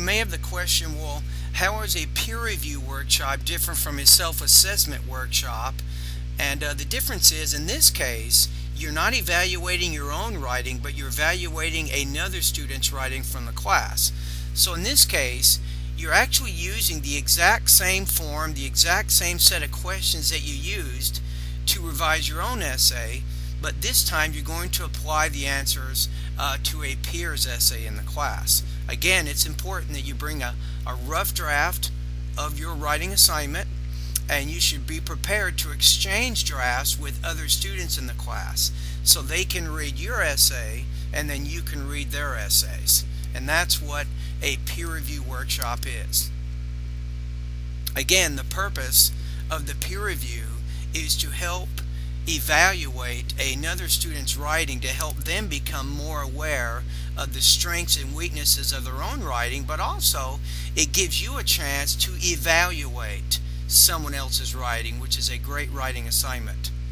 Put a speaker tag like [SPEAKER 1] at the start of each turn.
[SPEAKER 1] may have the question, well, how is a peer review workshop different from a self-assessment workshop? And the difference is, in this case, you're not evaluating your own writing, but you're evaluating another student's writing from the class. So in this case, you're actually using the exact same form, the exact same set of questions that you used to revise your own essay, but this time you're going to apply the answers to a peer's essay in the class. Again, it's important that you bring a rough draft of your writing assignment, and you should be prepared to exchange drafts with other students in the class so they can read your essay and then you can read their essays. And that's what a peer review workshop is. Again, the purpose of the peer review is to help evaluate another student's writing, to help them become more aware of the strengths and weaknesses of their own writing, but also it gives you a chance to evaluate someone else's writing, which is a great writing assignment.